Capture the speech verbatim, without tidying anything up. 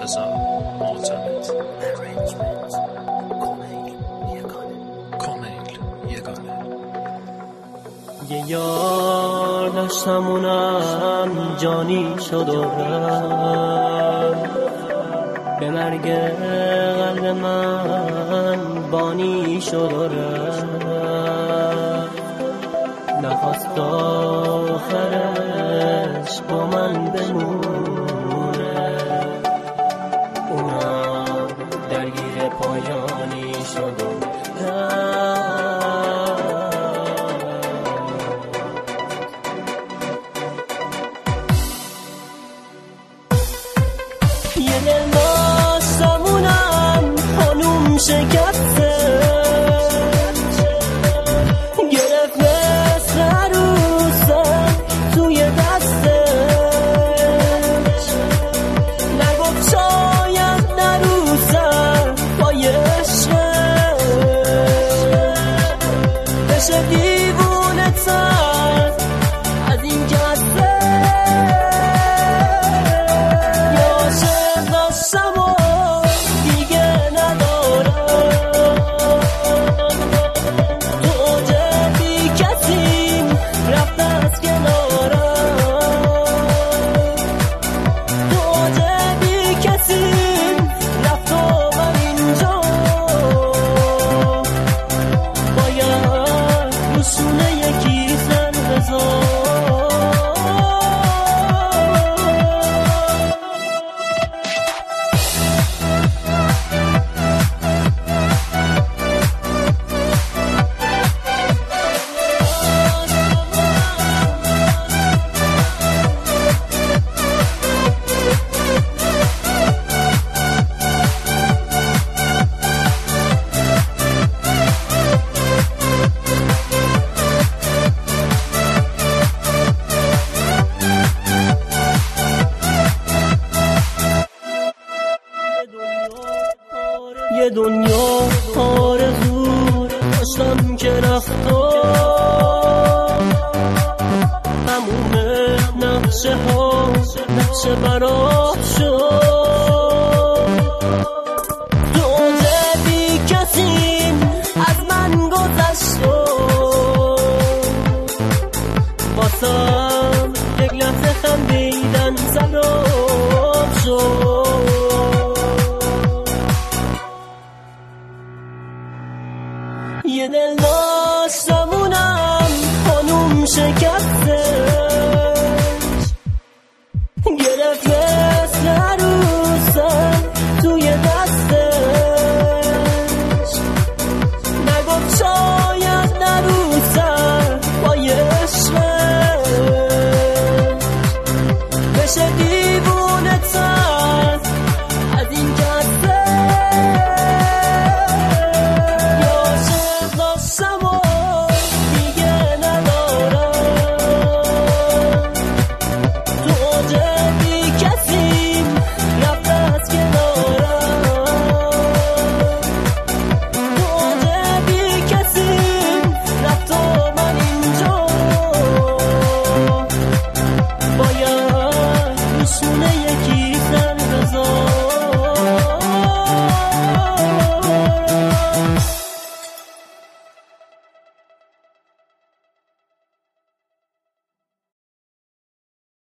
رضا معتمد. کمیل یگانه. یه یار داشتم اونم جانی شد و رفت، به مرگ قلب من بانی شد و رفت. نخواست آخرش با من بمونه، اونم درگیر پایانی شد و یه دل داشتم اونم خانوم شکسته، گرفت مثل عروسه توی دستش، نگفت شاید نروسه پای عشقش، بشه دیوونه تر از این جسته. یه دنیا آرزو داشتم که رفت و تموم نقشه ها نقشه براش